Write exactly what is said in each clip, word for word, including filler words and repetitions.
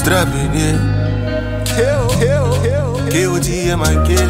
trapping, yeah. Kill, kill, kill. Kill what you hear, man, kill.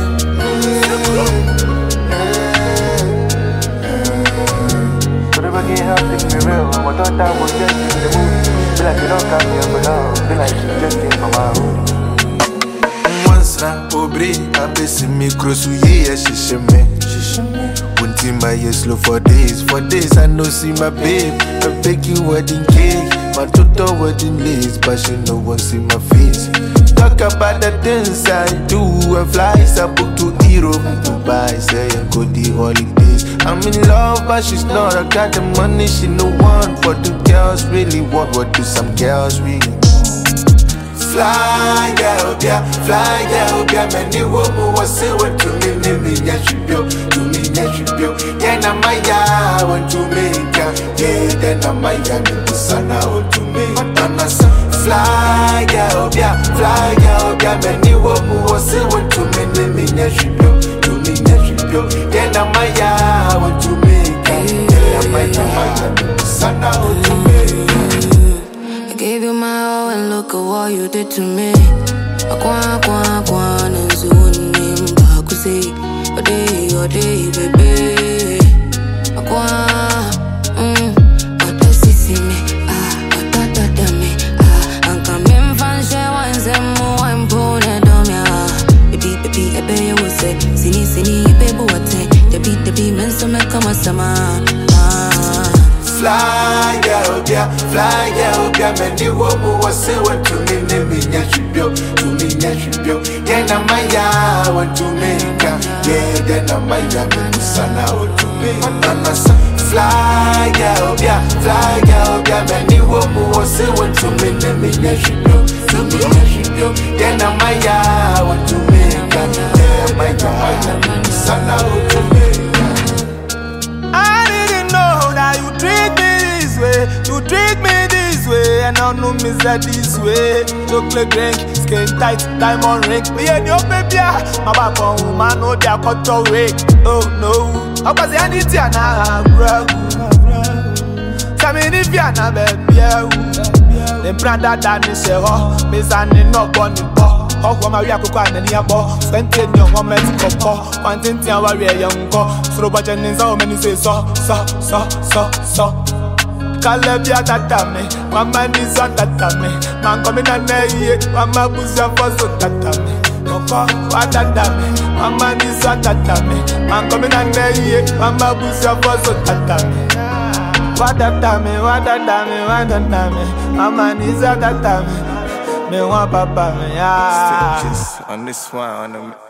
Whatever can't help, take me real. My daughter was just in the movie. Feel like you don't come here for love. Feel like she just came from my home. Once na pobre, I base me cross you, yeah, she shame. One team my years slow for days, for days I no see my babe. I beg you wedding cake, my total wedding lace, but she no one see my face. Talk about the things I do, and flies I book to Europe, Dubai, say I go the holidays. I'm in love, but she's not. I got the money, she no one. What do girls really want? What do some girls really want? Fly, girl, yeah, fly, girl, yeah. Many women will say what to me, me, me, yeah, she built, to me, yeah, she built. Yeah, na my ya, want to make ya, yeah, then na my ya, me busana, want to make. Fly, girl, yeah, fly, girl, yeah. Many women will say what to me, me, me, yeah, she built, to me, yeah, she built. Yeah, na my ya, want to make ya, yeah, na my ya, me busana, want to make. Gave you my all and look at what you did to me. Aqua, aqua, aqua, and soon name Bakusi. A day, a day, baby. Aqua, mm, what does he see me? Ah, what that, that, that, me. Ah, and come in, fan, share one, and more, and pull it down, yeah. Baby, baby, a baby, will say, Sini, Sini, baby, what say? The beat, the beat, men, so make come a summer. Fly, girl, yeah, fly, girl, yeah. Many women will say what to me, me, me, yeah, she built, to me, yeah, she built. Yeah, na my ya, want to make ya, yeah, then na my ya, me busana, want to make. Fly, girl, yeah, fly, girl, yeah. Many women will say what to me, me, me, yeah, she built, to me, yeah, she built. Yeah, na my ya, want to make ya, yeah, my ya, my ya, me busana, want to make. You treat me this way, you treat me this way, and I know me that this way. Chocolate drink, skin tight, diamond ring. Me and your baby, my back on woman, no, they are cut away. Oh no, I was the only thing I bro. Some in the Vienna, baby. Them brother that is a ho, me and no bunny bo. How come I react to any abo? Spent in your moment to go. One thing I worry a young go. So much and so many say so, so, so, so, so. Calabia tatame, my man is on tatame. Man coming and nay, mama busa for so tatame. Coco, what tatame, my man is on tatame. Man coming and nay, mama busa for so tatame. What tatame, what tatame, what tatame. My man is on tatame. Me want papa, me yeah. Just on this one, on the